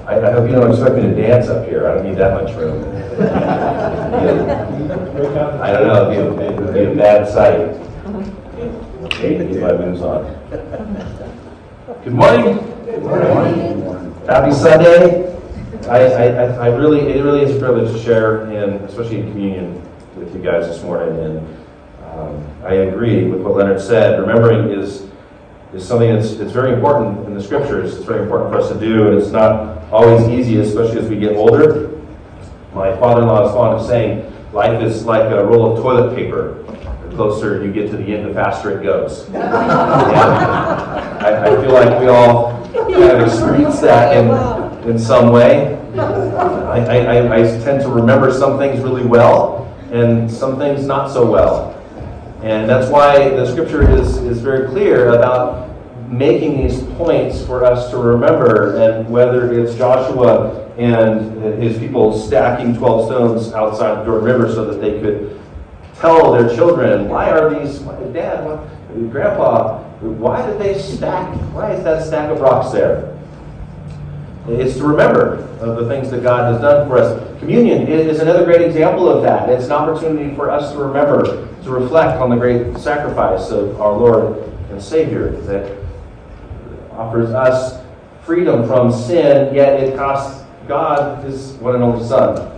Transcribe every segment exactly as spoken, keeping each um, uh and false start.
I, I hope you don't expect me to dance up here. I don't need that much room. I don't know, it'd be a, it would be a bad sight. If I moves on. Good morning. Good morning. Happy Sunday. I, I, I really, it really is a privilege to share, in, especially in communion, with you guys this morning. And um, I agree with what Leonard said. Remembering is is something that's it's very important in the scriptures. It's very important for us to do, and it's not always easy, especially as we get older. My father-in-law is fond of saying, life is like a roll of toilet paper. The closer you get to the end, the faster it goes. I, I feel like we all kind of experience that in, in some way. I, I, I tend to remember some things really well, and some things not so well. And that's why the scripture is, is very clear about making these points for us to remember, and whether it's Joshua and his people stacking twelve stones outside the Jordan River so that they could tell their children, why are these, Dad, what, Grandpa, why did they stack, why is that stack of rocks there? It's to remember of the things that God has done for us. Communion is another great example of that. It's an opportunity for us to remember, to reflect on the great sacrifice of our Lord and Savior that offers us freedom from sin, yet it costs God His one and only Son.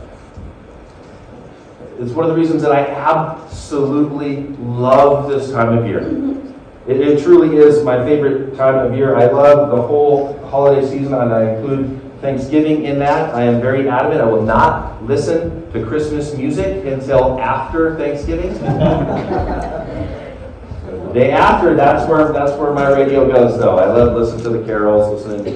It's one of the reasons that I absolutely love this time of year. It, it truly is my favorite time of year. I love the whole holiday season, and I include Thanksgiving in that. I am very adamant. I will not listen to Christmas music until after Thanksgiving. The day after, that's where that's where my radio goes, though. I love listening to the carols, listening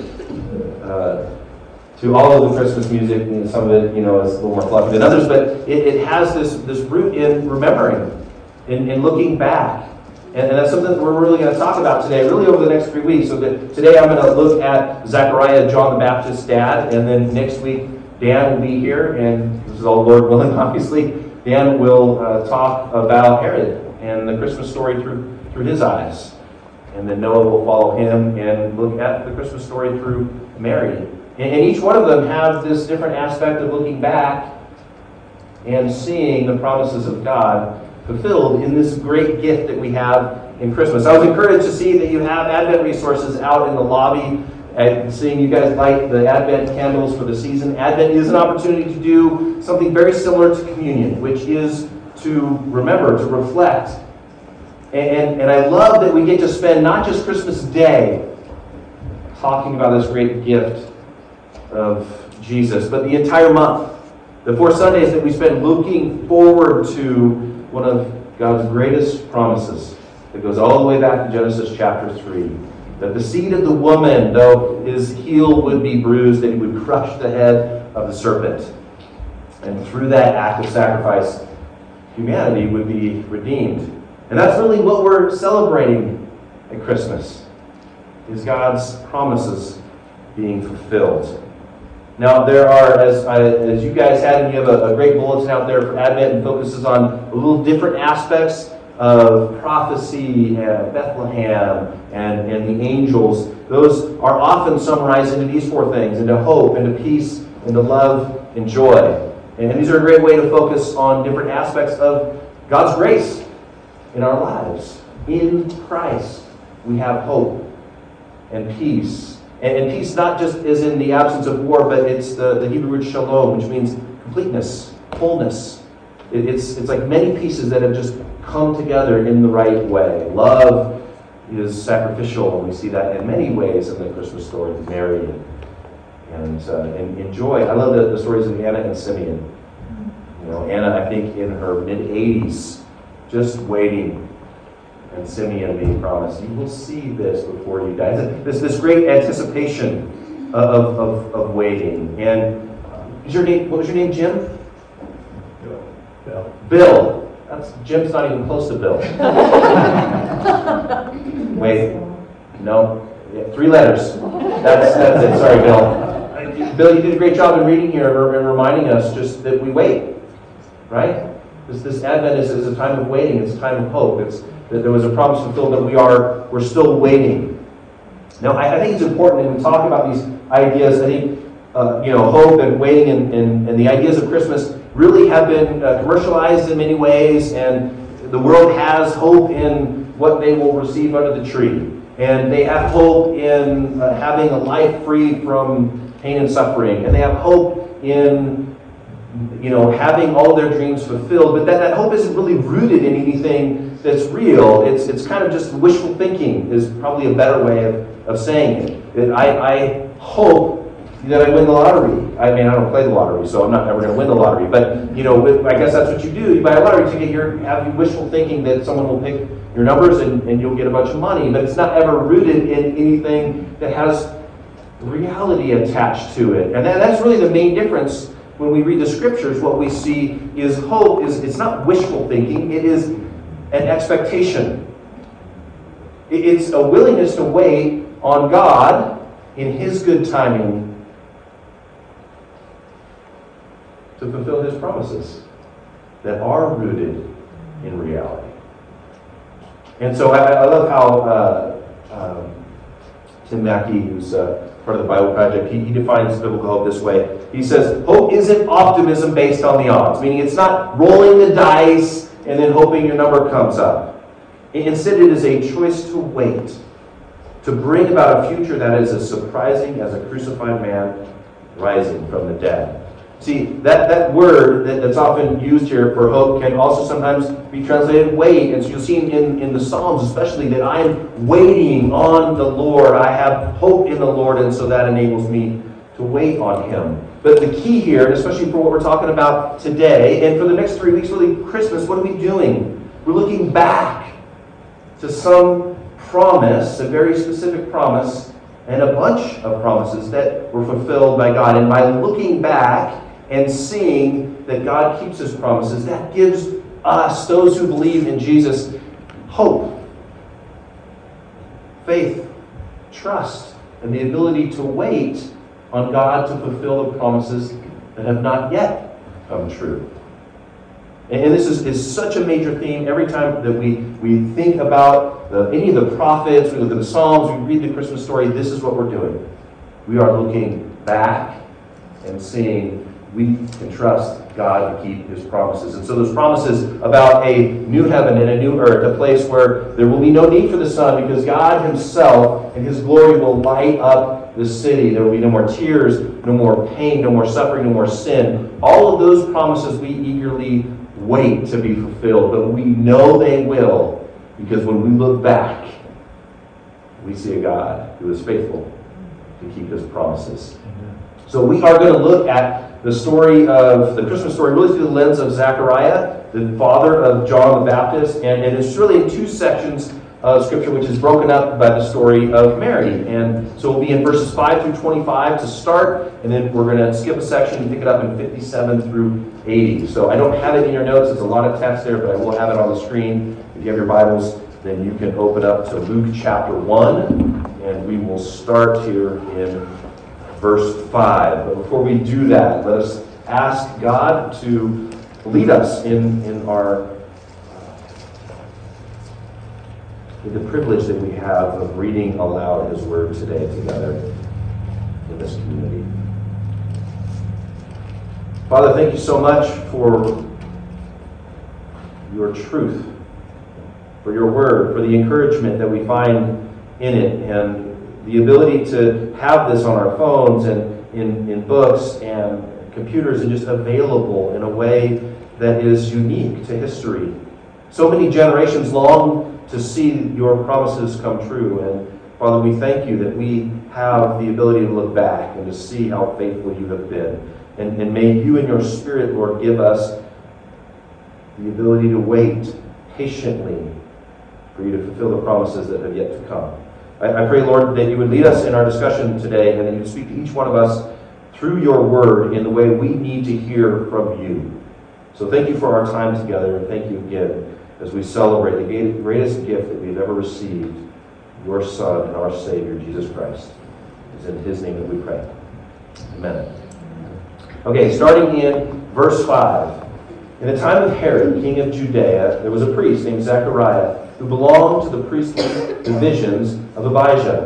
uh, to all of the Christmas music. And some of it, you know, is a little more fluffy than others, but it, it has this this root in remembering, in, in looking back. And, and that's something that we're really going to talk about today, really over the next three weeks. So that today I'm going to look at Zechariah, John the Baptist's dad, and then next week Dan will be here, and this is all Lord willing, obviously. Dan will uh, talk about Herod and the Christmas story through through his eyes. And then Noah will follow him and look at the Christmas story through Mary. And, and each one of them have this different aspect of looking back and seeing the promises of God fulfilled in this great gift that we have in Christmas. I was encouraged to see that you have Advent resources out in the lobby, and seeing you guys light the Advent candles for the season. Advent is an opportunity to do something very similar to communion, which is to remember, to reflect. And, and, and I love that we get to spend not just Christmas Day talking about this great gift of Jesus, but the entire month. The four Sundays that we spend looking forward to one of God's greatest promises that goes all the way back to Genesis chapter three. That the seed of the woman, though his heel would be bruised, that he would crush the head of the serpent. And through that act of sacrifice, humanity would be redeemed. And that's really what we're celebrating at Christmas, is God's promises being fulfilled. Now, there are, as I, as you guys had, and you have a, a great bulletin out there for Advent, and focuses on a little different aspects of prophecy and Bethlehem and, and the angels. Those are often summarized into these four things: into hope, into peace, into love, and joy. And, and these are a great way to focus on different aspects of God's grace in our lives. In Christ, we have hope and peace. And peace not just is in the absence of war, but it's the, the Hebrew word shalom, which means completeness, wholeness. It, it's, it's like many pieces that have just come together in the right way. Love is sacrificial, and we see that in many ways in the Christmas story of Mary and, and, uh, and, and joy. I love the, the stories of Anna and Simeon. You know, Anna, I think, in her mid-eighties, just waiting, and Simeon being promised, you will see this before you die. This this great anticipation of, of, of waiting. And is your name, what was your name, Jim? Bill. Bill. Bill. That's, Jim's not even close to Bill. Wait. No. Yeah, three letters. That's, that's it. Sorry, Bill. Bill, you did a great job in reading here and reminding us just that we wait. Right? This, this Advent is, is a time of waiting. It's a time of hope. It's that there was a promise fulfilled, but we are we're still waiting. Now, I, I think it's important that we talk about these ideas. I think uh, you know, hope and waiting and, and, and the ideas of Christmas really have been uh, commercialized in many ways, and the world has hope in what they will receive under the tree. And they have hope in uh, having a life free from pain and suffering. And they have hope in, you know, having all their dreams fulfilled. But that, that hope isn't really rooted in anything that's real. It's it's kind of just wishful thinking is probably a better way of, of saying it. That I, I hope that I win the lottery. I mean, I don't play the lottery, so I'm not ever going to win the lottery. But, you know, I guess that's what you do. You buy a lottery ticket, you have wishful thinking that someone will pick your numbers and, and you'll get a bunch of money. But it's not ever rooted in anything that has reality attached to it. And that, that's really the main difference when we read the scriptures. What we see is hope. Is it's not wishful thinking. It is an expectation. It, it's a willingness to wait on God in His good timing to fulfill His promises that are rooted in reality. And so I, I love how uh, um, Tim Mackey, who's uh, part of the Bible Project, he, he defines biblical hope this way. He says, hope isn't optimism based on the odds, meaning it's not rolling the dice and then hoping your number comes up. Instead, it is a choice to wait, to bring about a future that is as surprising as a crucified man rising from the dead. See, that, that word that, that's often used here for hope can also sometimes be translated wait. And so you'll see in, in the Psalms especially that I am waiting on the Lord. I have hope in the Lord, and so that enables me to wait on Him. But the key here, and especially for what we're talking about today, and for the next three weeks, really Christmas, what are we doing? We're looking back to some promise, a very specific promise, and a bunch of promises that were fulfilled by God. And by looking back and seeing that God keeps His promises, that gives us, those who believe in Jesus, hope, faith, trust, and the ability to wait on God to fulfill the promises that have not yet come true. And this is, is such a major theme every time that we, we think about the, any of the prophets, we look at the Psalms, we read the Christmas story. This is what we're doing. We are looking back and seeing we can trust God to keep His promises. And so those promises about a new heaven and a new earth, a place where there will be no need for the sun because God Himself and His glory will light up the city. There will be no more tears, no more pain, no more suffering, no more sin. All of those promises we eagerly wait to be fulfilled, but we know they will because when we look back, we see a God who is faithful to keep His promises. So we are going to look at the story of the Christmas story really through the lens of Zechariah, the father of John the Baptist, and, and it's really in two sections of Scripture, which is broken up by the story of Mary. And so we'll be in verses five through twenty-five to start, and then we're going to skip a section and pick it up in fifty-seven through eighty. So I don't have it in your notes. It's a lot of text there, but I will have it on the screen. If you have your Bibles, then you can open up to Luke chapter one, and we will start here in verse five. But before we do that, let us ask God to lead us in, in our in the privilege that we have of reading aloud His Word today together in this community. Father, thank You so much for Your truth, for Your Word, for the encouragement that we find in it, and the ability to have this on our phones and in, in books and computers and just available in a way that is unique to history. So many generations long to see Your promises come true. And Father, we thank You that we have the ability to look back and to see how faithful You have been. And, and may You and Your Spirit, Lord, give us the ability to wait patiently for You to fulfill the promises that have yet to come. I, I pray, Lord, that You would lead us in our discussion today and that You would speak to each one of us through Your Word in the way we need to hear from You. So thank You for our time together, and thank You again as we celebrate the greatest gift that we've ever received, Your Son and our Savior, Jesus Christ. It's in His name that we pray. Amen. Okay, starting in verse five. In the time of Herod, king of Judea, there was a priest named Zechariah who belonged to the priestly divisions of Abijah.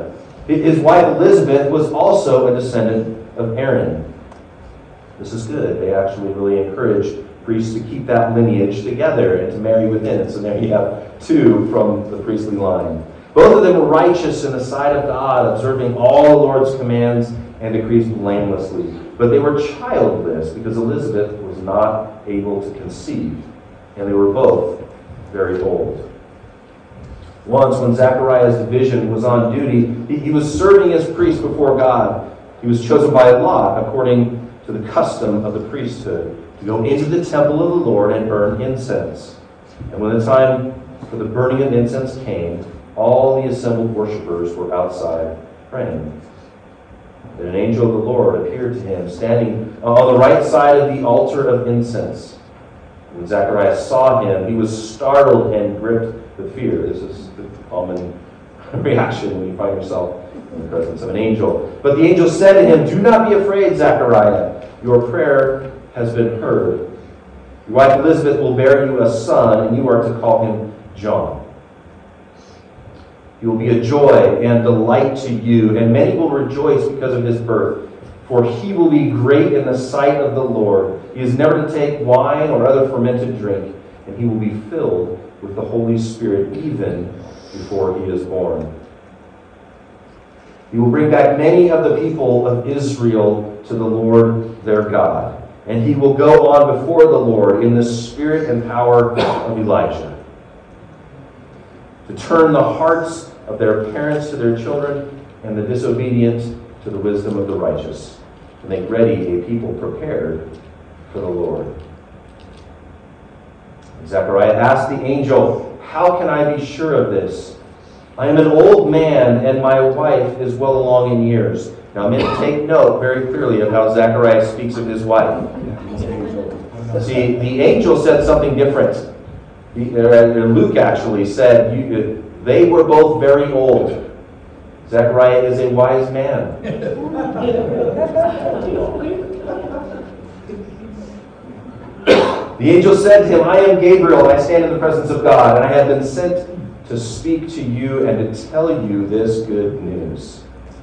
His wife Elizabeth was also a descendant of Aaron. This is good. They actually really encourage priests to keep that lineage together and to marry within it. So there you have two from the priestly line. Both of them were righteous in the sight of God, observing all the Lord's commands and decrees blamelessly. But they were childless because Elizabeth was not able to conceive, and they were both very old. Once, when Zechariah's division was on duty, he, he was serving as priest before God. He was chosen by lot, according to the custom of the priesthood, to go into the temple of the Lord and burn incense. And when the time for the burning of incense came, all the assembled worshipers were outside praying. Then an angel of the Lord appeared to him, standing on the right side of the altar of incense. When Zechariah saw him, he was startled and gripped with fear. This is the common reaction when you find yourself in the presence of an angel. But the angel said to him, "Do not be afraid, Zechariah. Your prayer has been heard. Your wife Elizabeth will bear you a son, and you are to call him John. He will be a joy and delight to you, and many will rejoice because of his birth. For he will be great in the sight of the Lord. He is never to take wine or other fermented drink, and he will be filled with the Holy Spirit even before he is born. He will bring back many of the people of Israel to the Lord their God, and he will go on before the Lord in the spirit and power of Elijah, to turn the hearts of their parents to their children and the disobedient to the wisdom of the righteous, to make ready a people prepared for the Lord." And Zechariah asked the angel, "How can I be sure of this? I am an old man, and my wife is well along in years." Now, I'm going to take note very clearly of how Zechariah speaks of his wife. See, the angel said something different. Luke actually said, you, they were both very old. Zechariah is a wise man. The angel said to him, "I am Gabriel, and I stand in the presence of God, and I have been sent to speak to you and to tell you this good news.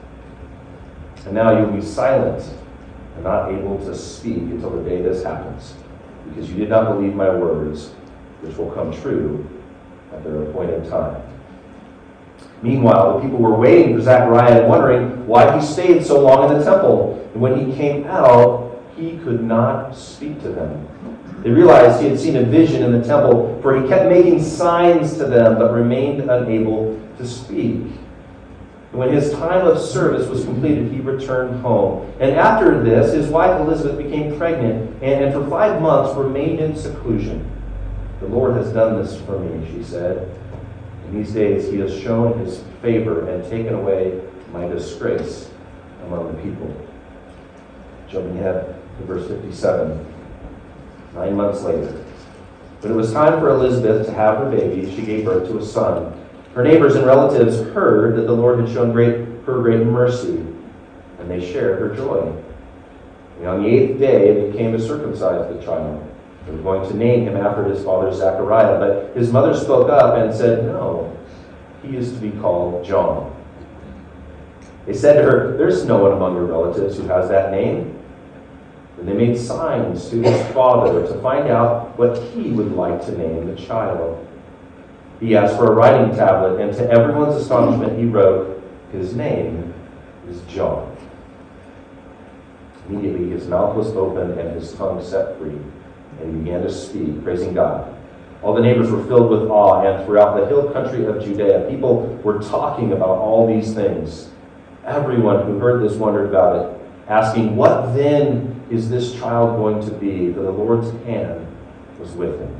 And now you'll be silent and not able to speak until the day this happens, because you did not believe my words, which will come true at their appointed time." Meanwhile, the people were waiting for Zechariah and wondering why he stayed so long in the temple. And when he came out, he could not speak to them. They realized he had seen a vision in the temple, for he kept making signs to them, but remained unable to speak. And when his time of service was completed, he returned home. And after this, his wife Elizabeth became pregnant, and, and for five months remained in seclusion. "The Lord has done this for me," she said. "In these days he has shown his favor and taken away my disgrace among the people." Jumping ahead to verse fifty-seven. Nine months later, when it was time for Elizabeth to have her baby, she gave birth to a son. Her neighbors and relatives heard that the Lord had shown great, her great mercy, and they shared her joy. And on the eighth day, they came to circumcise the child. They were going to name him after his father Zechariah, but his mother spoke up and said, "No, he is to be called John." They said to her, "There's no one among your relatives who has that name." And they made signs to his father to find out what he would like to name the child. He asked for a writing tablet, and to everyone's astonishment, he wrote, "His name is John." Immediately his mouth was opened and his tongue set free, and he began to speak, praising God. All the neighbors were filled with awe, and throughout the hill country of Judea, people were talking about all these things. Everyone who heard this wondered about it, asking, "What then is this child going to be?" For the Lord's hand was with him.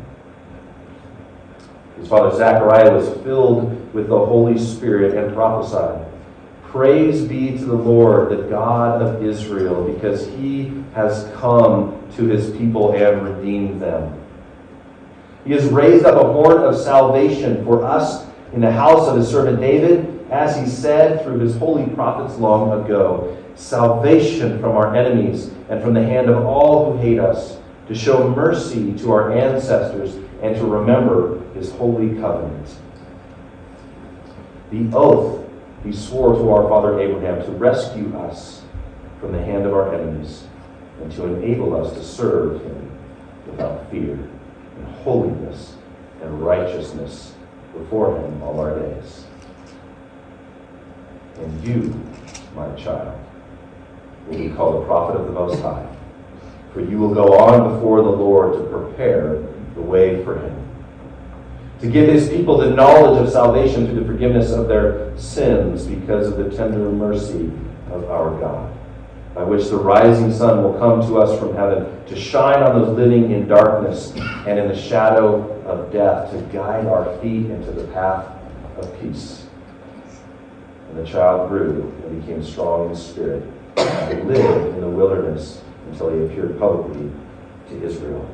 His father Zechariah was filled with the Holy Spirit and prophesied, "Praise be to the Lord, the God of Israel, because he has come to his people and redeemed them. He has raised up a horn of salvation for us in the house of his servant David, as he said through his holy prophets long ago, salvation from our enemies and from the hand of all who hate us, to show mercy to our ancestors and to remember his holy covenant." The oath he swore to our father Abraham to rescue us from the hand of our enemies and to enable us to serve him without fear, in holiness and righteousness before him all our days. And you, my child, will be called a prophet of the Most High, for you will go on before the Lord to prepare the way for him, to give his people the knowledge of salvation through the forgiveness of their sins because of the tender mercy of our God, by which the rising sun will come to us from heaven, to shine on those living in darkness and in the shadow of death, to guide our feet into the path of peace. And the child grew and became strong in spirit, and lived in the wilderness until he appeared publicly to Israel.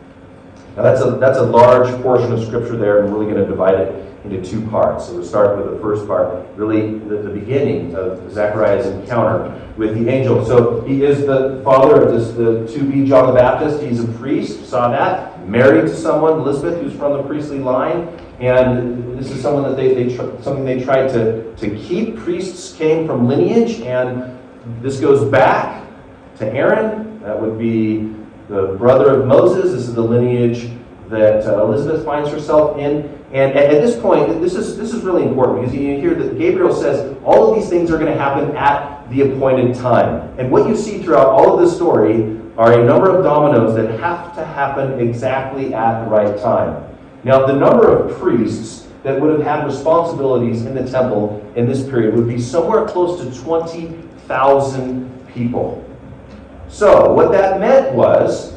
Now that's a that's a large portion of Scripture there, and we're really going to divide it into two parts. So we'll start with the first part, really the, the beginning of Zechariah's encounter with the angel. So he is the father of this, the to-be John the Baptist. He's a priest, saw that, married to someone, Elizabeth, who's from the priestly line. And this is someone that they, they tr- something they tried to, to keep. Priests came from lineage, and this goes back to Aaron. That would be the brother of Moses. This is the lineage that uh, Elizabeth finds herself in. And at, at this point, this is this is really important, because you hear that Gabriel says all of these things are going to happen at the appointed time. And what you see throughout all of this story are a number of dominoes that have to happen exactly at the right time. Now, the number of priests that would have had responsibilities in the temple in this period would be somewhere close to twenty thousand people. So, what that meant was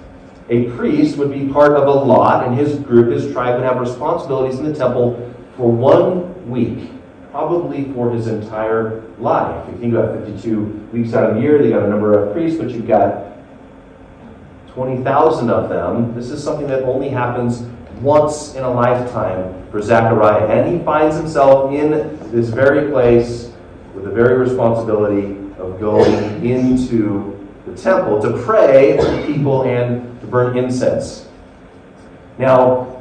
a priest would be part of a lot, and his group, his tribe, would have responsibilities in the temple for one week, probably for his entire life. If you think about fifty-two weeks out of the year, they got a number of priests, but you've got twenty thousand of them. This is something that only happens once in a lifetime for Zechariah. And he finds himself in this very place with the very responsibility of going into the temple to pray for the people and to burn incense. Now,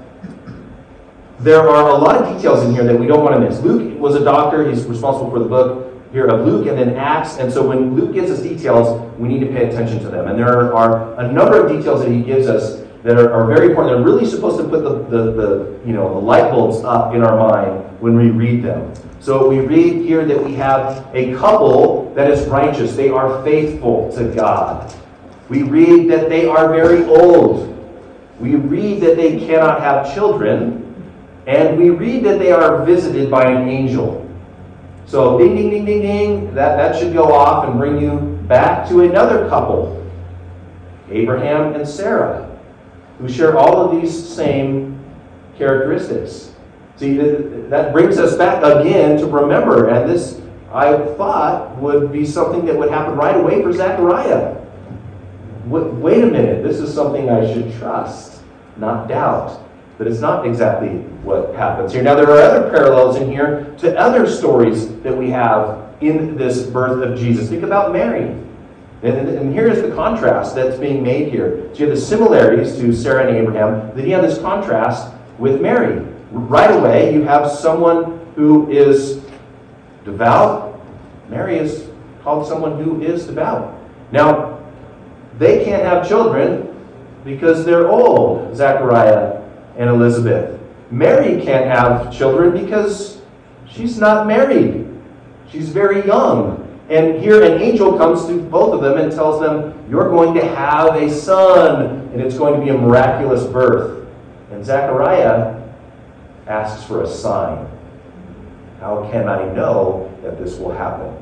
there are a lot of details in here that we don't want to miss. Luke was a doctor. He's responsible for the book here of Luke and then Acts. And so when Luke gives us details, we need to pay attention to them. And there are a number of details that he gives us that are, are very important. They're really supposed to put the, the, the, you know, the light bulbs up in our mind when we read them. So we read here that we have a couple that is righteous. They are faithful to God. We read that they are very old. We read that they cannot have children. And we read that they are visited by an angel. So ding, ding, ding, ding, ding. That, that should go off and bring you back to another couple, Abraham and Sarah, who share all of these same characteristics. See, that brings us back again to remember, and this, I thought, would be something that would happen right away for Zechariah. Wait a minute, this is something I should trust, not doubt. But it's not exactly what happens here. Now, there are other parallels in here to other stories that we have in this birth of Jesus. Think about Mary. And, and here's the contrast that's being made here. So you have the similarities to Sarah and Abraham. Then you have this contrast with Mary. Right away, you have someone who is devout. Mary is called someone who is devout. Now, they can't have children because they're old, Zechariah and Elizabeth. Mary can't have children because she's not married. She's very young. And here an angel comes to both of them and tells them, you're going to have a son, and it's going to be a miraculous birth. And Zechariah asks for a sign. How can I know that this will happen?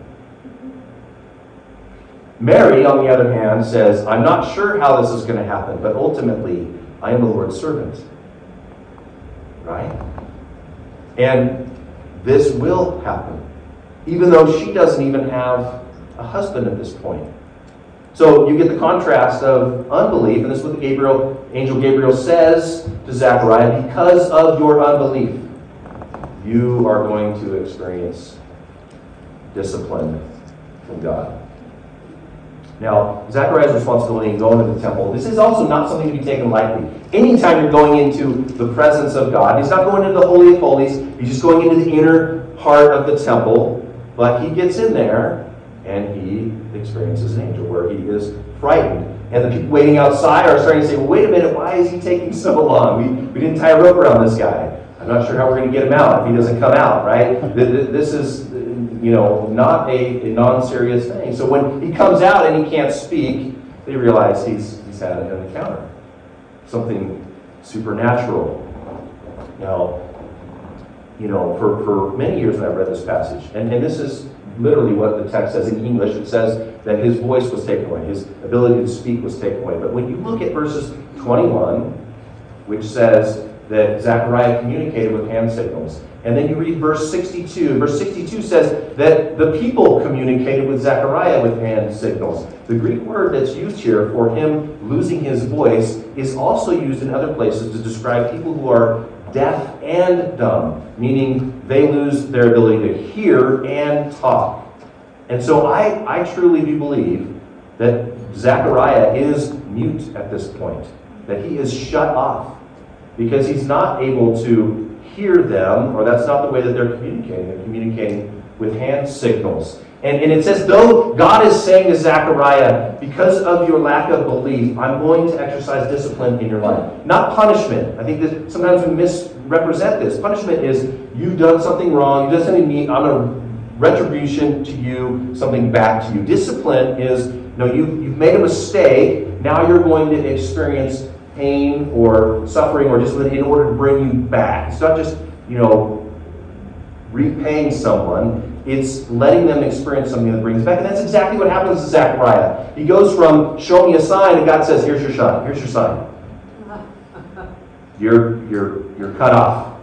Mary, on the other hand, says, I'm not sure how this is going to happen, but ultimately, I am the Lord's servant. Right? And this will happen, even though she doesn't even have a husband at this point. So you get the contrast of unbelief, and this is what the Gabriel, angel Gabriel says to Zechariah, because of your unbelief, you are going to experience discipline from God. Now, Zechariah's responsibility in going to the temple, this is also not something to be taken lightly. Anytime you're going into the presence of God, he's not going into the Holy of Holies, he's just going into the inner part of the temple. But he gets in there and he experiences an angel where he is frightened. And the people waiting outside are starting to say, well, wait a minute, why is he taking so long? We, we didn't tie a rope around this guy. I'm not sure how we're going to get him out if he doesn't come out, right? This is, you know, not a, a non-serious thing. So when he comes out and he can't speak, they realize he's, he's had an encounter. Something supernatural. Now, you know, for, for many years when I've read this passage, and, and this is literally what the text says in English. It says that his voice was taken away, his ability to speak was taken away. But when you look at verses twenty-one, which says that Zechariah communicated with hand signals, and then you read verse sixty-two. Verse sixty-two says that the people communicated with Zechariah with hand signals. The Greek word that's used here for him losing his voice is also used in other places to describe people who are deaf and dumb, meaning they lose their ability to hear and talk. And so I, I truly do believe that Zechariah is mute at this point, that he is shut off, because he's not able to hear them, or that's not the way that they're communicating. They're communicating with hand signals. And, and it says, though God is saying to Zechariah, because of your lack of belief, I'm going to exercise discipline in your life. Not punishment. I think that sometimes we misrepresent this. Punishment is, you've done something wrong, you've done something to me, I'm going to retribution to you, something back to you. Discipline is, no, you, you've made a mistake, now you're going to experience pain or suffering or discipline in order to bring you back. It's not just, you know, repaying someone. It's letting them experience something that brings back. And that's exactly what happens to Zechariah. He goes from, show me a sign, and God says, here's your sign. Here's your sign. You're, you're, you're cut off.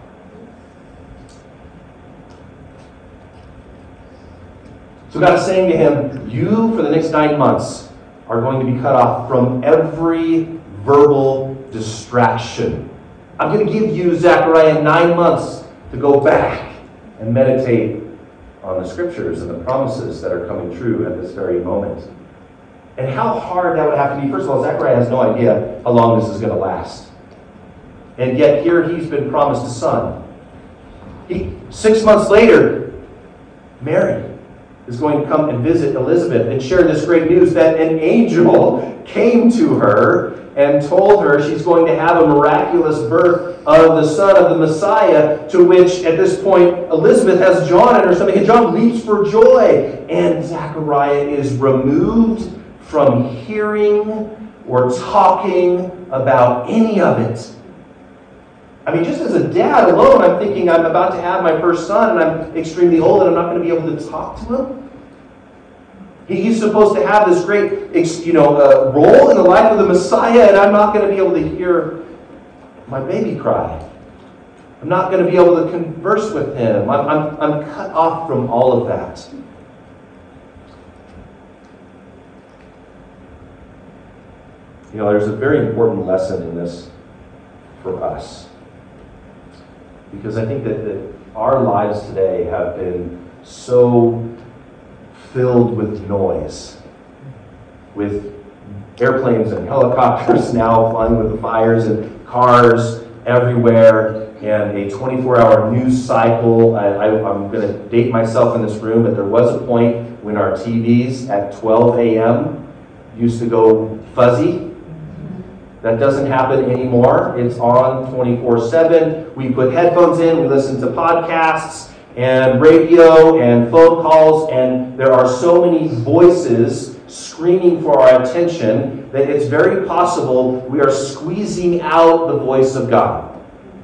So God is saying to him, you, for the next nine months, are going to be cut off from every verbal distraction. I'm going to give you, Zechariah, nine months to go back and meditate on the scriptures and the promises that are coming true at this very moment. And how hard that would have to be. First of all, Zechariah has no idea how long this is going to last. And yet here he's been promised a son. He, six months later, Mary is going to come and visit Elizabeth and share this great news that an angel came to her and told her she's going to have a miraculous birth of the son of the Messiah, to which, at this point, Elizabeth has John in her stomach, and John leaps for joy. And Zechariah is removed from hearing or talking about any of it. I mean, just as a dad alone, I'm thinking I'm about to have my first son, and I'm extremely old, and I'm not going to be able to talk to him. He's supposed to have this great, you know, uh, role in the life of the Messiah, and I'm not going to be able to hear my baby cry. I'm not going to be able to converse with him. I'm, I'm, I'm cut off from all of that. You know, there's a very important lesson in this for us. Because I think that, that our lives today have been so filled with noise, with airplanes and helicopters now flying with the fires and cars everywhere, and a twenty-four hour news cycle. I, I, I'm going to date myself in this room, but there was a point when our T Vs at twelve a.m. used to go fuzzy. That doesn't happen anymore. It's on twenty-four seven. We put headphones in, we listen to podcasts and radio and phone calls, and there are so many voices screaming for our attention that it's very possible we are squeezing out the voice of God.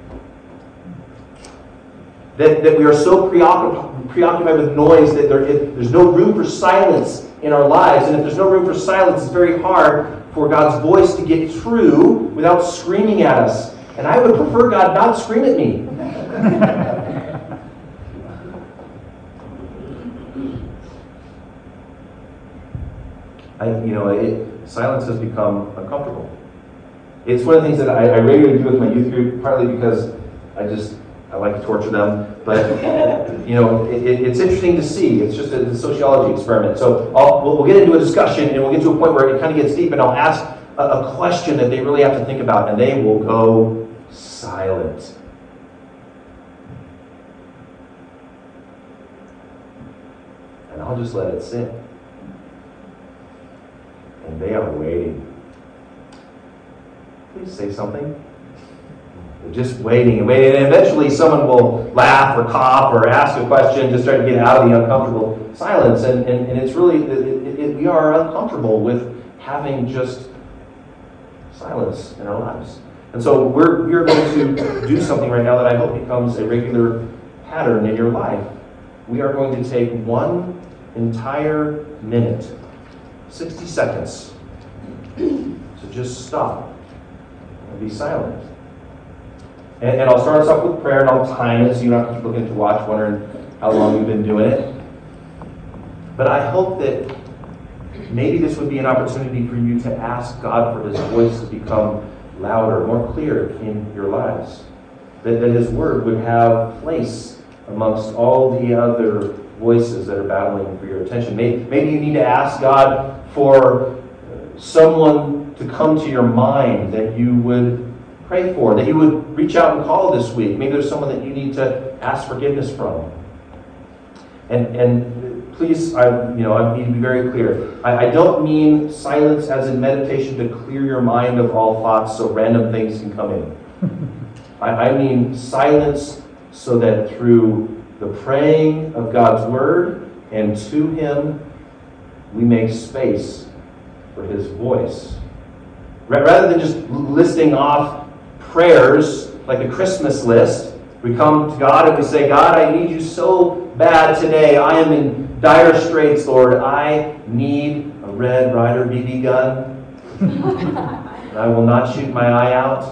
That, that we are so preoccupied, preoccupied with noise that there, it, there's no room for silence in our lives. And if there's no room for silence, it's very hard for God's voice to get through without screaming at us. And I would prefer God not scream at me. I, you know, it, silence has become uncomfortable. It's one of the things that I, I regularly do with my youth group, partly because I just, I like to torture them. But, you know, it, it, it's interesting to see. It's just a, a sociology experiment. So I'll, we'll, we'll get into a discussion, and we'll get to a point where it kind of gets deep, and I'll ask a, a question that they really have to think about, and they will go silent. I'll just let it sit. And they are waiting. Please say something. They're just waiting and waiting. And eventually someone will laugh or cough or ask a question to start to get out of the uncomfortable silence. And, and, and it's really, it, it, it, we are uncomfortable with having just silence in our lives. And so we're, we're going to do something right now that I hope becomes a regular pattern in your life. We are going to take one entire minute, sixty seconds, to just stop and be silent. And, and I'll start us off with prayer, and I'll time it so you don't have to keep looking at your watch wondering how long you've been doing it. But I hope that maybe this would be an opportunity for you to ask God for His voice to become louder, more clear in your lives. That, that His Word would have place amongst all the other voices that are battling for your attention. Maybe, maybe you need to ask God for someone to come to your mind that you would pray for, that you would reach out and call this week. Maybe there's someone that you need to ask forgiveness from. And and please, I you know I need to be very clear. I, I don't mean silence as in meditation to clear your mind of all thoughts so random things can come in. I, I mean silence so that through the praying of God's Word and to Him, we make space for His voice. Rather than just listing off prayers like a Christmas list, we come to God and we say, God, I need you so bad today. I am in dire straits, Lord. I need a Red Ryder B B gun. And I will not shoot my eye out.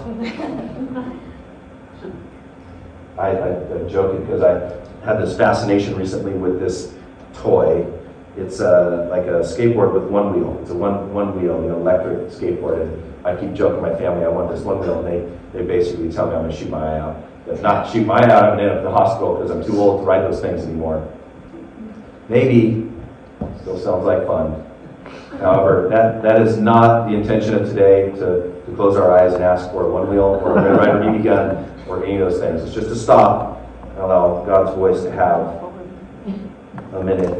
I, I, I'm joking because I had this fascination recently with this toy. It's uh, like a skateboard with one wheel. It's a one one wheel, you know, electric skateboard. And I keep joking my family, I want this one wheel, and they, they basically tell me I'm going to shoot my eye out. But not shoot my eye out, I'm going to end up in the hospital because I'm too old to ride those things anymore. Maybe, still sounds like fun. However, that, that is not the intention of today, to, to close our eyes and ask for a one wheel or a Red Ryder B B gun or any of those things. It's just to stop and allow God's voice to have a minute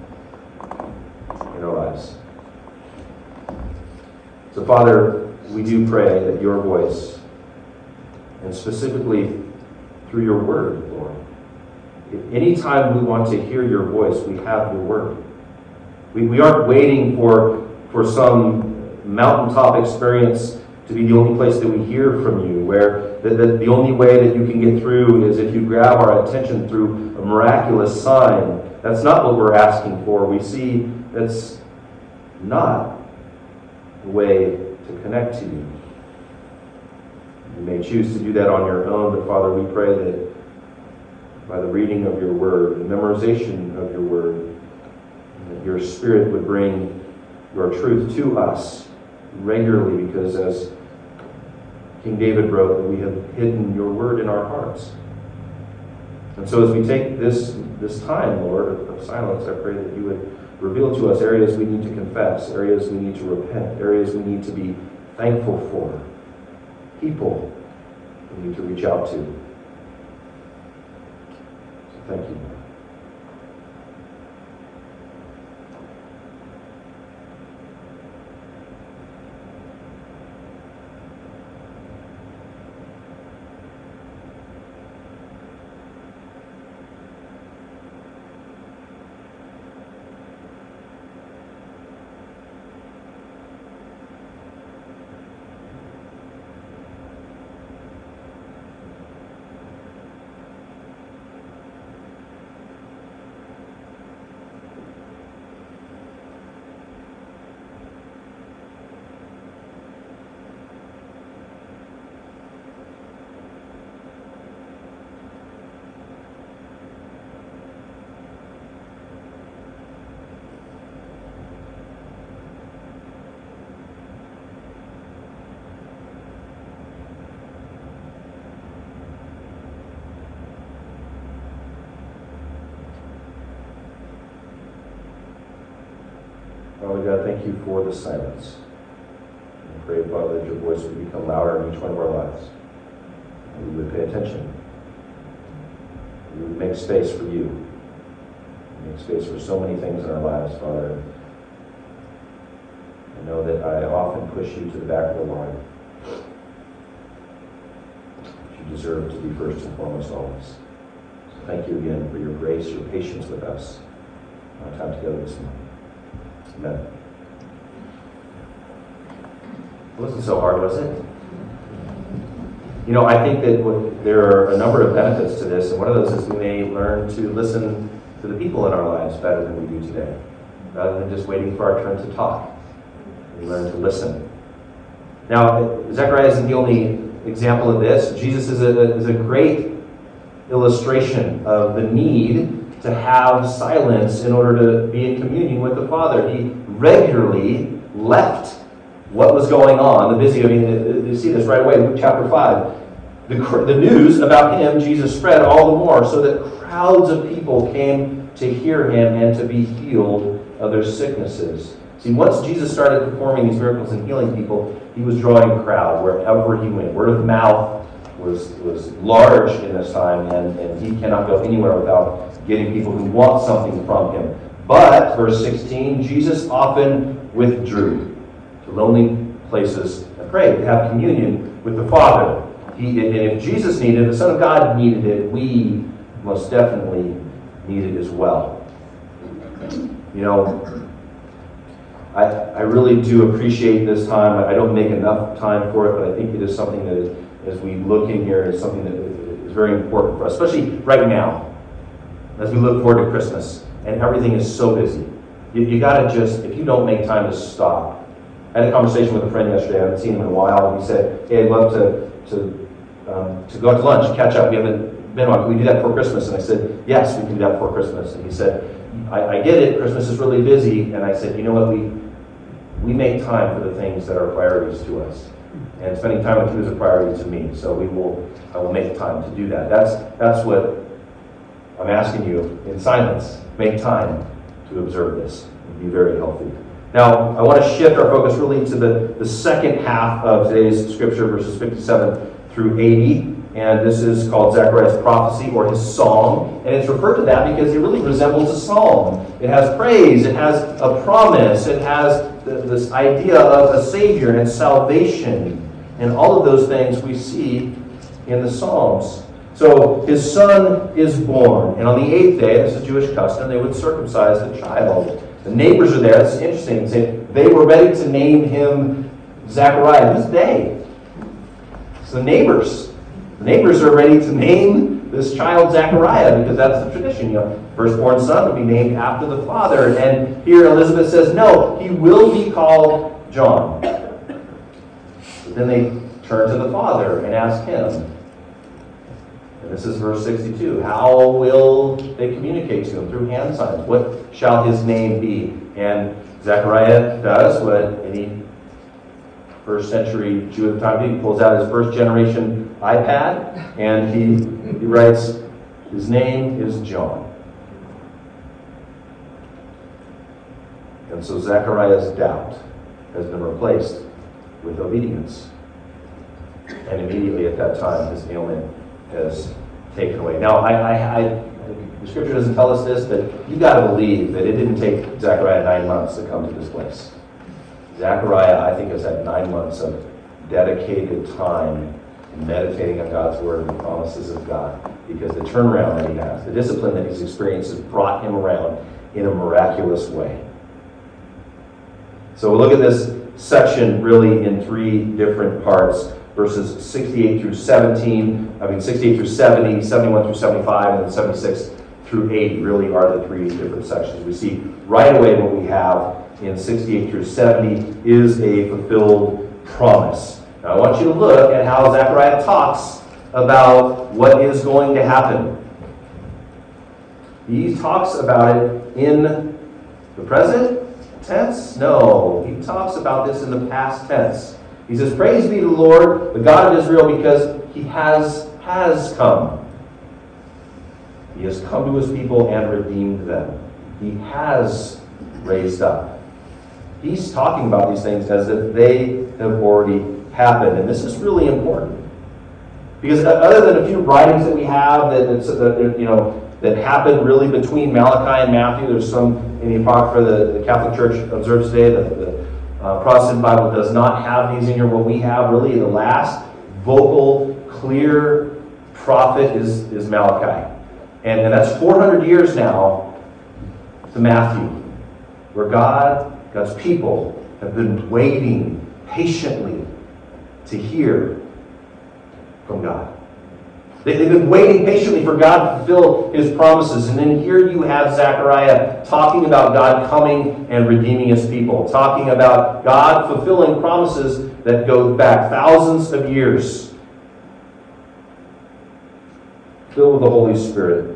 in our lives. So, Father, we do pray that your voice, and specifically through your word, Lord, if anytime we want to hear your voice, we have your word. We, we aren't waiting for, for some mountaintop experience to be the only place that we hear from you, where the, the, the only way that you can get through is if you grab our attention through a miraculous sign. That's not what we're asking for. We see that's not the way to connect to you. You may choose to do that on your own, but Father, we pray that by the reading of your word, the memorization of your word, that your Spirit would bring your truth to us regularly, because as King David wrote, that we have hidden your word in our hearts. And so as we take this, this time, Lord, of, of silence, I pray that you would reveal to us areas we need to confess, areas we need to repent, areas we need to be thankful for, people we need to reach out to. So thank you. Father God, thank you for the silence. I pray, Father, that your voice would become louder in each one of our lives. And we would pay attention. We would make space for you. make space for so many things in our lives, Father. I know that I often push you to the back of the line. You deserve to be first and foremost always. So thank you again for your grace, your patience with us, our time together this morning. Amen. It wasn't so hard, was it? You know, I think that what, there are a number of benefits to this, and one of those is we may learn to listen to the people in our lives better than we do today, rather than just waiting for our turn to talk. We learn to listen. Now, Zechariah isn't the only example of this. Jesus is a, is a great illustration of the need to have silence in order to be in communion with the Father. He regularly left what was going on, the busy, I mean, you see this right away, Luke chapter five. The, the news about him, Jesus, spread all the more, so that crowds of people came to hear him and to be healed of their sicknesses. See, once Jesus started performing these miracles and healing people, he was drawing a crowd wherever he went. Word of mouth was, was large in this time, and, and he cannot go anywhere without getting people who want something from him. But, verse sixteen, Jesus often withdrew to lonely places and prayed, to have communion with the Father. He, and if Jesus needed it, the Son of God needed it, we most definitely need it as well. You know, I, I really do appreciate this time. I don't make enough time for it, but I think it is something that, is, as we look in here, is something that is very important for us, especially right now, as we look forward to Christmas, and everything is so busy. You, you got to just, if you don't make time to stop. I had a conversation with a friend yesterday. I haven't seen him in a while, and he said, hey, I'd love to, to, um, to go out to lunch, catch up. We haven't been on. Can we do that before Christmas? And I said, yes, we can do that before Christmas. And he said, I, I get it. Christmas is really busy. And I said, you know what? We we make time for the things that are priorities to us. And spending time with you is a priority to me. So we will, I will make time to do that. That's, that's what I'm asking you in silence. Make time to observe this and be very healthy. Now, I want to shift our focus really to the, the second half of today's scripture, verses fifty-seven through eighty. And this is called Zechariah's prophecy, or his song. And it's referred to that because it really resembles a psalm. It has praise, it has a promise, it has the, this idea of a Savior and salvation. And all of those things we see in the Psalms. So his son is born. And on the eighth day, this is Jewish custom, they would circumcise the child. The neighbors are there. It's interesting. They, they were ready to name him Zechariah. Who's they? It's the neighbors. The neighbors are ready to name this child Zechariah because that's the tradition. You know, firstborn son would be named after the father. And here Elizabeth says, no, he will be called John. But then they turn to the father and ask him. And this is verse sixty-two. How will they communicate to him? Through hand signs. What shall his name be? And Zechariah does what any first century Jew at the time did. He pulls out his first generation iPad and he, he writes, his name is John. And so Zechariah's doubt has been replaced with obedience. And immediately at that time, his ailment is taken away. Now, I, I, I, the scripture doesn't tell us this, but you got to believe that it didn't take Zechariah nine months to come to this place. Zechariah, I think, has had nine months of dedicated time in meditating on God's word and the promises of God, because the turnaround that he has, the discipline that he's experienced, has brought him around in a miraculous way. So we'll look at this section really in three different parts. Verses sixty-eight through seventeen, I mean sixty-eight through seventy, seventy-one through seventy-five, and then seventy-six through eighty really are the three different sections. We see right away what we have in sixty-eight through seventy is a fulfilled promise. Now I want you to look at how Zechariah talks about what is going to happen. He talks about it in the present tense? No, he talks about this in the past tense. He says, praise be to the Lord, the God of Israel, because he has, has come. He has come to his people and redeemed them. He has raised up. He's talking about these things as if they have already happened. And this is really important. Because other than a few writings that we have, that, that you know, that happened really between Malachi and Matthew. There's some in the Apocrypha the, the Catholic Church observes today. The, the uh, Protestant Bible does not have these in here. What we have really, the last vocal, clear prophet is, is Malachi. And, and that's four hundred years now to Matthew, where God, God's people have been waiting patiently to hear from God. They, they've been waiting patiently for God to fulfill His promises. And then here you have Zechariah talking about God coming and redeeming His people, talking about God fulfilling promises that go back thousands of years. Filled with the Holy Spirit.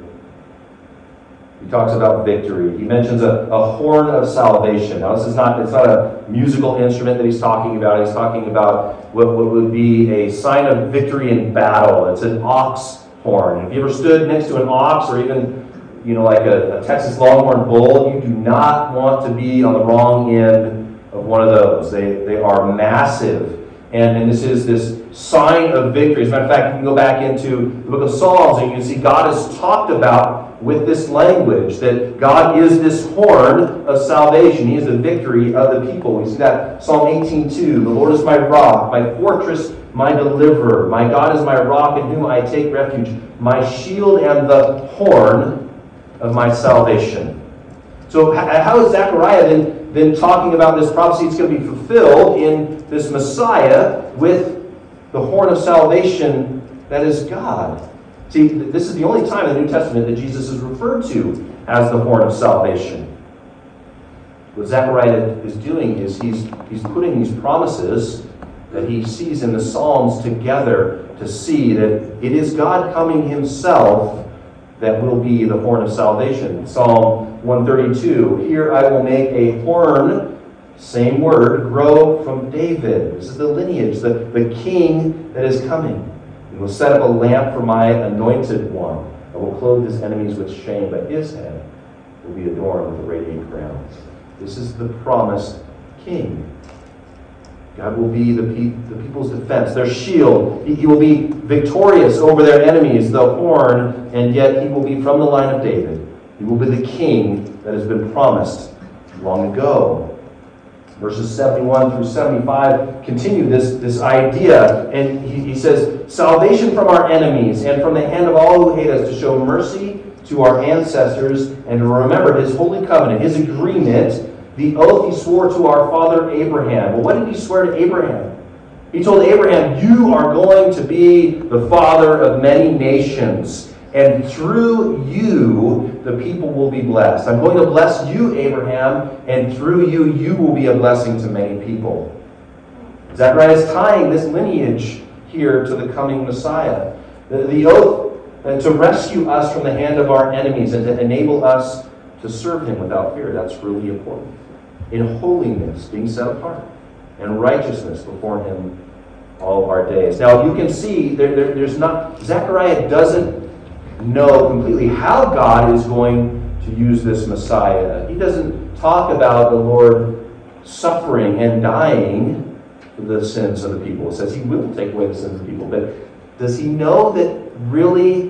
He talks about victory. He mentions a, a horn of salvation. Now, this is not, it's not a musical instrument that he's talking about. He's talking about what, what would be a sign of victory in battle. It's an ox horn. Have you ever stood next to an ox or even, you know, like a, a Texas Longhorn bull? You do not want to be on the wrong end of one of those. They, they are massive. And, and this is this sign of victory. As a matter of fact, you can go back into the book of Psalms and you can see God has talked about with this language that God is this horn of salvation. He is the victory of the people. We see that Psalm eighteen two. The Lord is my rock, my fortress, my deliverer. My God is my rock in whom I take refuge, my shield and the horn of my salvation. So how is Zechariah then, then talking about this prophecy? It's going to be fulfilled in this Messiah with the horn of salvation that is God. See, this is the only time in the New Testament that Jesus is referred to as the horn of salvation. What Zechariah is doing is he's, he's putting these promises that he sees in the Psalms together to see that it is God coming Himself that will be the horn of salvation. Psalm one thirty-two, here I will make a horn, same word, grow from David. This is the lineage, the, the king that is coming. He will set up a lamp for my anointed one. I will clothe his enemies with shame, but his head will be adorned with radiant crowns. This is the promised king. God will be the, pe- the people's defense, their shield. He, he will be victorious over their enemies, the horn, and yet he will be from the line of David. He will be the king that has been promised long ago. Verses seventy-one through seventy-five continue this, this idea. And he, he says, salvation from our enemies and from the hand of all who hate us, to show mercy to our ancestors and to remember His holy covenant, His agreement, the oath He swore to our father Abraham. Well, what did He swear to Abraham? He told Abraham, you are going to be the father of many nations. And through you, the people will be blessed. I'm going to bless you, Abraham, and through you, you will be a blessing to many people. Zechariah is tying this lineage here to the coming Messiah. The, the oath uh, to rescue us from the hand of our enemies and to enable us to serve Him without fear. That's really important. In holiness, being set apart, and righteousness before Him all of our days. Now, you can see there, there, there's not, Zechariah doesn't know completely how God is going to use this Messiah. He doesn't talk about the Lord suffering and dying for the sins of the people. It says He will take away the sins of the people. But does He know that really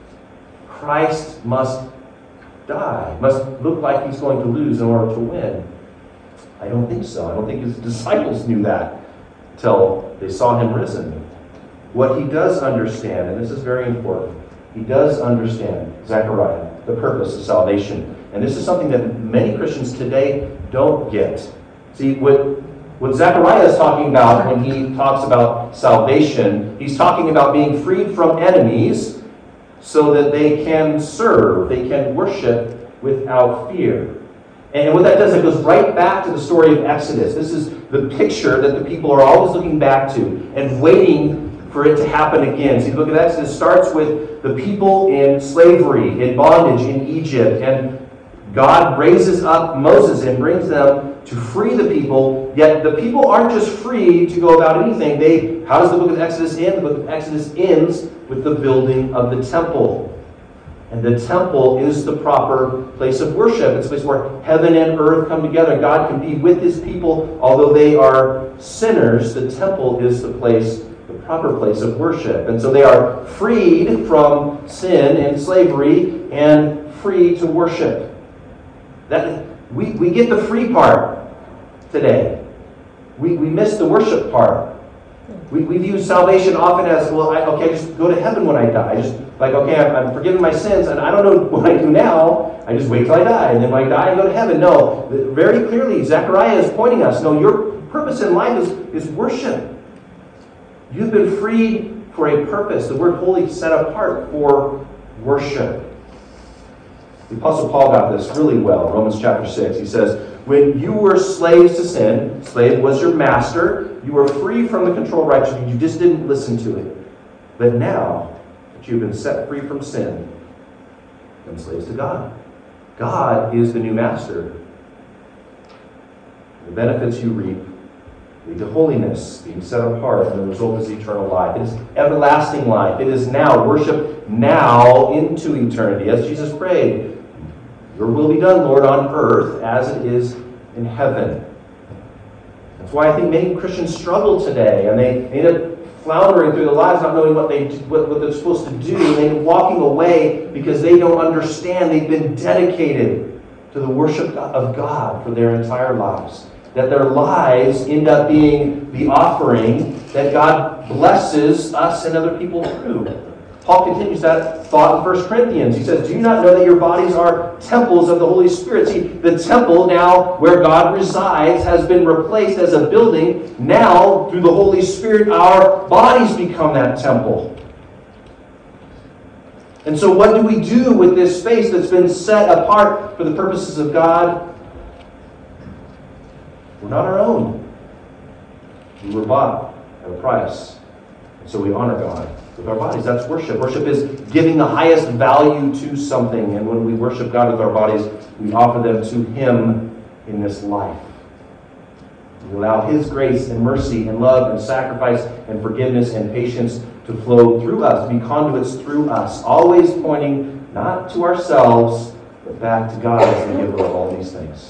Christ must die, must look like He's going to lose in order to win? I don't think so. I don't think His disciples knew that until they saw Him risen. What He does understand, and this is very important, He does understand, Zechariah, the purpose of salvation. And this is something that many Christians today don't get. See, what, what Zechariah is talking about when he talks about salvation, he's talking about being freed from enemies so that they can serve, they can worship without fear. And what that does, it goes right back to the story of Exodus. This is the picture that the people are always looking back to and waiting for it to happen again. See, the book of Exodus starts with the people in slavery, in bondage in Egypt, and God raises up Moses and brings them to free the people, yet the people aren't just free to go about anything. They, how does the book of Exodus end? The book of Exodus ends with the building of the temple. And the temple is the proper place of worship. It's a place where heaven and earth come together. God can be with His people, although they are sinners. The temple is the place, the proper place of worship. And so they are freed from sin and slavery and free to worship. That we, we get the free part today. We, we miss the worship part. We, we view salvation often as, well, I, okay, I just go to heaven when I die. I just, like, okay, I'm, I'm forgiven my sins, and I don't know what I do now. I just wait till I die, and then when I die, I go to heaven. No, very clearly, Zechariah is pointing us, no, your purpose in life is, is worship. You've been freed for a purpose. The word holy set apart for worship. The Apostle Paul got this really well. Romans chapter six. He says, when you were slaves to sin, slave was your master, you were free from the control of righteousness. You just didn't listen to it. But now that you've been set free from sin, become slaves to God. God is the new master. The benefits you reap lead to holiness, being set apart, and the result is eternal life. It is everlasting life. It is now. Worship now into eternity. As Jesus prayed, your will be done, Lord, on earth as it is in heaven. That's why I think many Christians struggle today, and they end up floundering through their lives, not knowing what, they, what, what they're supposed to do, and then walking away because they don't understand they've been dedicated to the worship of God for their entire lives. That their lives end up being the offering that God blesses us and other people through. Paul continues that thought in First Corinthians. He says, do you not know that your bodies are temples of the Holy Spirit? See, the temple now where God resides has been replaced as a building. Now, through the Holy Spirit, our bodies become that temple. And so what do we do with this space that's been set apart for the purposes of God? We're not our own. We were bought at a price. And so we honor God with our bodies. That's worship. Worship is giving the highest value to something. And when we worship God with our bodies, we offer them to Him in this life. We allow His grace and mercy and love and sacrifice and forgiveness and patience to flow through us, to be conduits through us, always pointing not to ourselves, but back to God as the giver of all these things.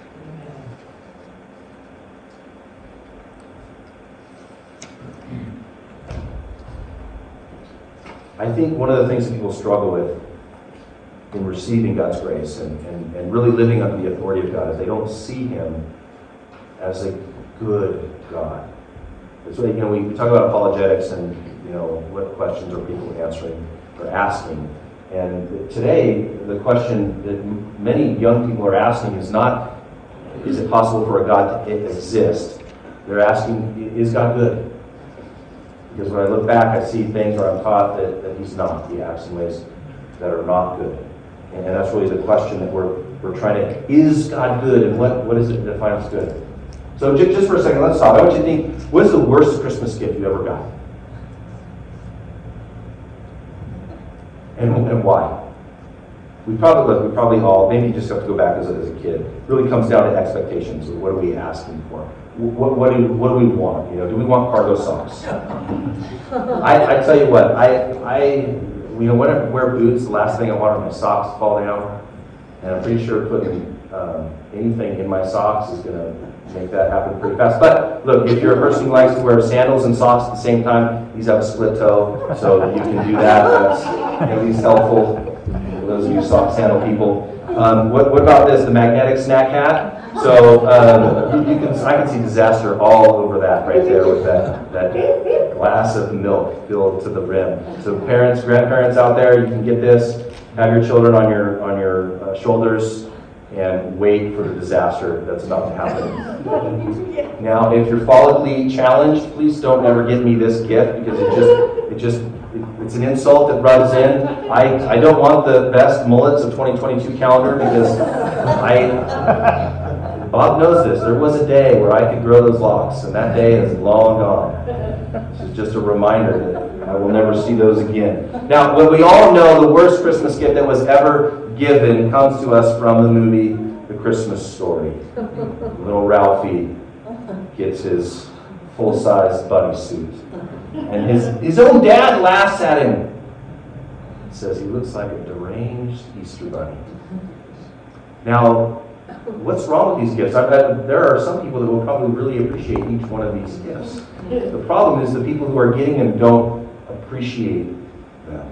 I think one of the things that people struggle with in receiving God's grace and, and, and really living under the authority of God is they don't see Him as a good God. That's why, you know, we talk about apologetics and, you know, what questions are people answering or asking. And today, the question that many young people are asking is not, is it possible for a God to exist? They're asking, is God good? Because when I look back, I see things where I'm taught that, that He's not. He acts in ways that are not good. And that's really the question that we're we're trying to, is God good? And what, what is it that defines good? So just, just for a second, let's stop. I want you to think, what is the worst Christmas gift you ever got? And, and why? We probably, look, we probably all, maybe you just have to go back as a, as a kid. It really comes down to expectations. What are we asking for? What, what, do, what do we want? You know, do we want cargo socks? I, I tell you what, I, I, you know, when I wear boots, the last thing I want are my socks to fall down. And I'm pretty sure putting um, anything in my socks is going to make that happen pretty fast. But look, if you're a person who likes to wear sandals and socks at the same time, these have a split toe, so you can do that. That's at least helpful for those of you soft sandal people. Um, what, what about this, the magnetic snack hat? So um, you, you can, I can see disaster all over that right there with that, that glass of milk filled to the rim. So parents, grandparents out there, you can get this. Have your children on your on your uh, shoulders and wait for the disaster that's about to happen. Now, if you're follically challenged, please don't ever give me this gift because it just it just it's an insult that rubs in. I, I don't want the best mullets of twenty twenty-two calendar because I Bob knows this. There was a day where I could grow those locks, and that day is long gone. This is just a reminder that I will never see those again. Now, what we all know, the worst Christmas gift that was ever given comes to us from the movie The Christmas Story. Little Ralphie gets his full-size bunny suit. And his, his own dad laughs at him. Says he looks like a deranged Easter bunny. Now, What's wrong with these gifts? I bet there are some people that will probably really appreciate each one of these gifts. The problem is the people who are getting them don't appreciate them.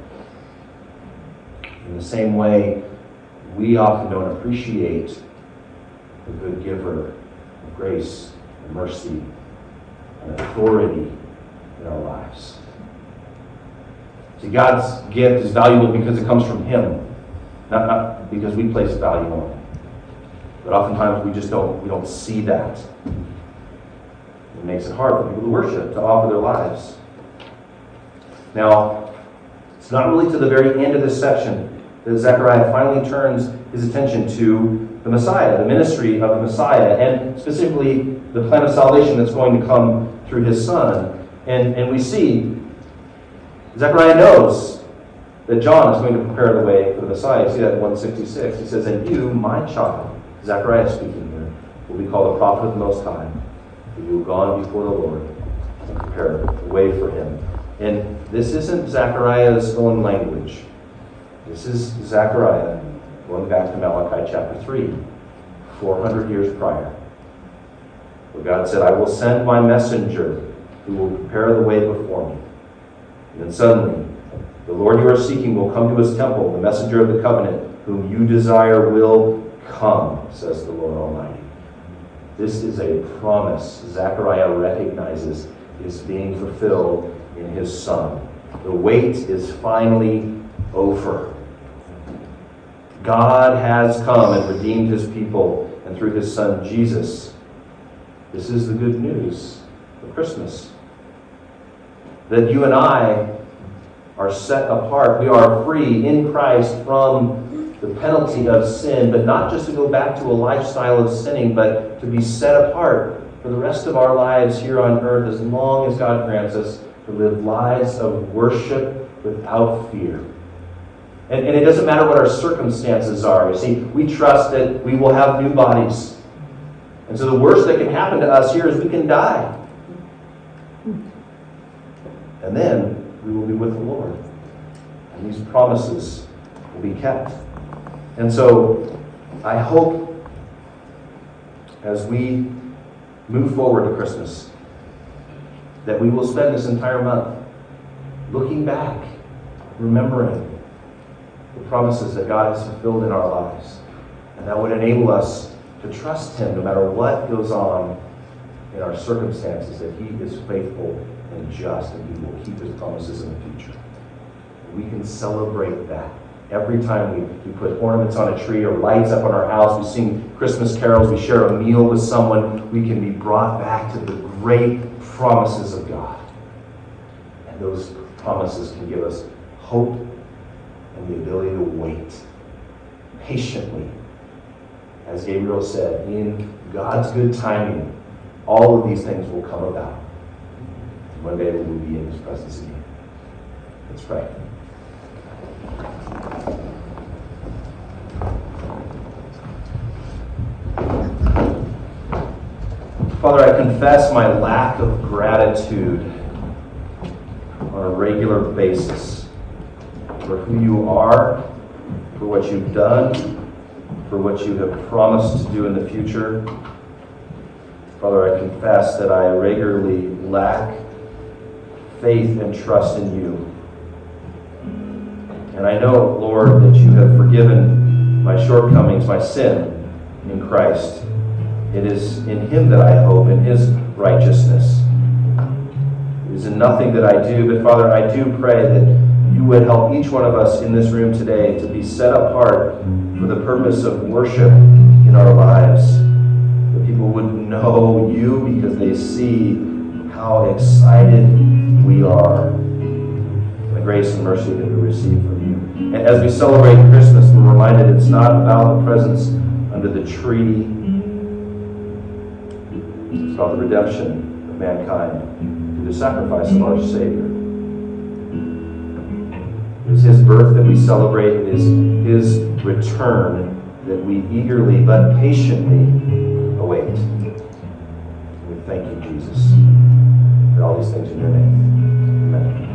In the same way, we often don't appreciate the good giver of grace and mercy and authority in our lives. See, God's gift is valuable because it comes from Him, not, not because we place value on it. But oftentimes we just don't we don't see that. It makes it hard for people to worship, to offer their lives. Now, it's not really to the very end of this section that Zechariah finally turns his attention to the Messiah, the ministry of the Messiah, and specifically the plan of salvation that's going to come through his Son. And, and we see Zechariah knows that John is going to prepare the way for the Messiah. You see that in one sixty-six. He says, "And you, my child," Zechariah speaking here, "will be called a prophet of the Most High, for you have gone before the Lord and prepared the way for Him." And this isn't Zechariah's own language. This is Zechariah going back to Malachi chapter three, four hundred years prior, where God said, "I will send my messenger who will prepare the way before me." And then suddenly, the Lord you are seeking will come to His temple. The messenger of the covenant, whom you desire, will come, says the Lord Almighty. This is a promise Zechariah recognizes is being fulfilled in his Son. The wait is finally over. God has come and redeemed His people, and through His Son Jesus, this is the good news of Christmas. That you and I are set apart. We are free in Christ from the penalty of sin, but not just to go back to a lifestyle of sinning, but to be set apart for the rest of our lives here on earth, as long as God grants us to live lives of worship without fear. And, and it doesn't matter what our circumstances are. You see, we trust that we will have new bodies. And so the worst that can happen to us here is we can die. And then we will be with the Lord. And these promises will be kept. And so I hope as we move forward to Christmas that we will spend this entire month looking back, remembering the promises that God has fulfilled in our lives. And that would enable us to trust Him no matter what goes on in our circumstances, that He is faithful and just, and He will keep His promises in the future. We can celebrate that. Every time we, we put ornaments on a tree or lights up on our house, we sing Christmas carols, we share a meal with someone, we can be brought back to the great promises of God. And those promises can give us hope and the ability to wait patiently. As Gabriel said, in God's good timing, all of these things will come about. One day we will be in His presence again. Let's pray. Father, I confess my lack of gratitude on a regular basis for who You are, for what You've done, for what You have promised to do in the future. Father, I confess that I regularly lack faith and trust in You. And I know, Lord, that You have forgiven my shortcomings, my sin in Christ. It is in Him that I hope, in His righteousness. It is in nothing that I do, but Father, I do pray that You would help each one of us in this room today to be set apart for the purpose of worship in our lives. That people would know You because they see how excited we are. The grace and mercy that we receive from You. And as we celebrate Christmas, we're reminded it's not about the presents under the tree. It's about the redemption of mankind through the sacrifice of our Savior. It is His birth that we celebrate. It is His return that we eagerly but patiently await. We thank You, Jesus, for all these things in Your name. Amen.